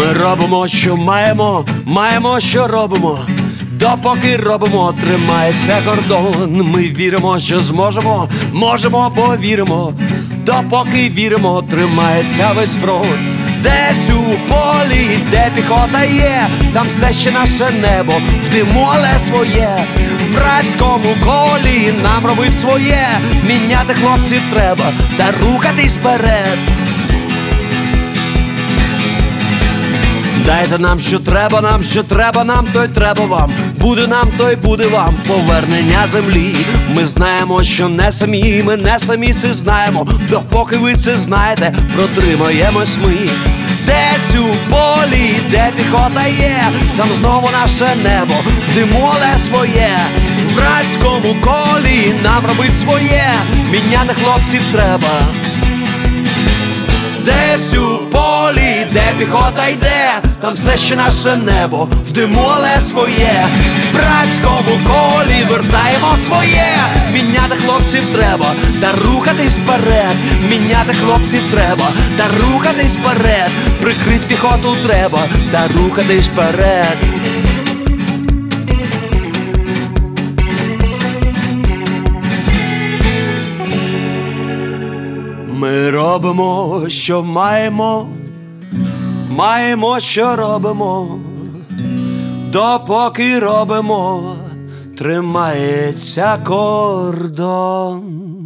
Ми робимо, що маємо, маємо, що робимо. Допоки робимо, тримається кордон. Ми віримо, що зможемо, можемо, повіримо. Допоки віримо, тримається весь фронт. Десь у полі, де піхота є, там все ще наше небо, в диму, але своє. В братському колі нам робить своє. Міняти хлопців треба, та рухатись вперед. Дайте нам, що треба, нам, що треба, нам, то й треба вам. Буде нам, то й буде вам повернення землі. Ми знаємо, що не самі, ми не самі це знаємо. Допоки ви це знаєте, протримаємось ми. Десь у полі, де піхота є, там знову наше небо, в диму, але своє. В братському колі нам робить своє. Міняти хлопців треба. Десь у полі, де піхота йде, там все ще наше небо, в диму, але своє. В братському колі вертаємо своє. Міняти хлопців треба, та рухатись вперед. Міняти хлопців треба, та рухатись вперед. Прикрить піхоту треба, та рухатись вперед. Ми робимо, що маємо, маємо, що робимо. Допоки робимо, тримається кордон.